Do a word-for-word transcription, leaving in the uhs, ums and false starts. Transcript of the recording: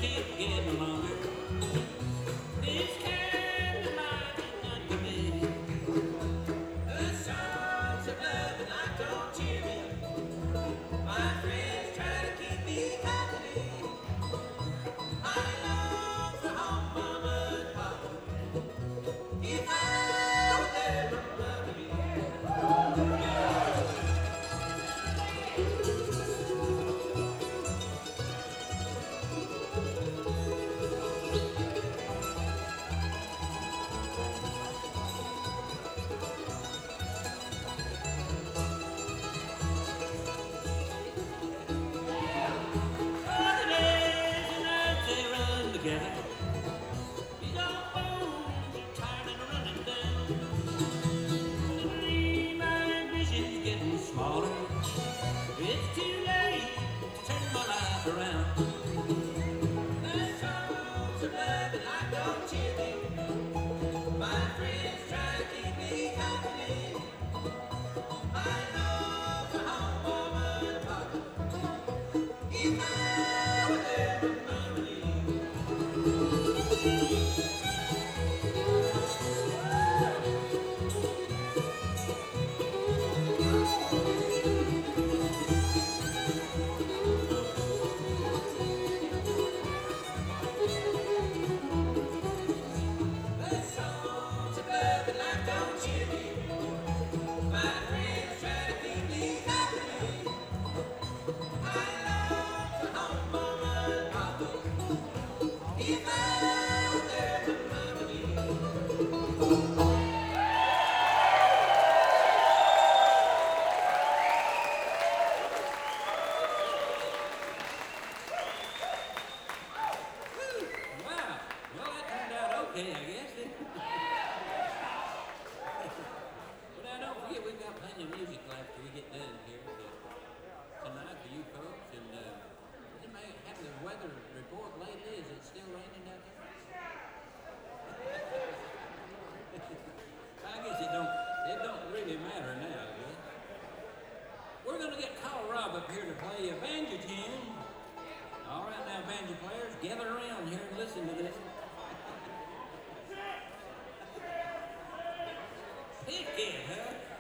keep getting longer. This kind of life is not for me. The songs of love and I don't cheer me. My friends try to keep me company. I long for home, mama and papa. If I were there, mama would be here. All the days and nights they run together. These old bones are tired and running down. The dream my ambition's getting smaller. It's too late to turn my life around. The songs of love and I don't cheer me. My friends try to keep me company. I long for home, mama and papa. If I were there, mama would leave. The songs of love and life don't cheer me. My friends try to keep me company. I long for home, mama and papa. If I were there, mama would leave. Wow. Well, that turned out okay, I guess. But now don't forget, we've got plenty of music left till we get done here uh, tonight for you folks. And uh, does anybody have the weather report lately? Is it still raining out there? I guess it don't. It don't really matter now. Does it? We're gonna get Carl Robb up here to play a banjo tune. All right, now, banjo players, gather around here and listen to this. Pick it, huh?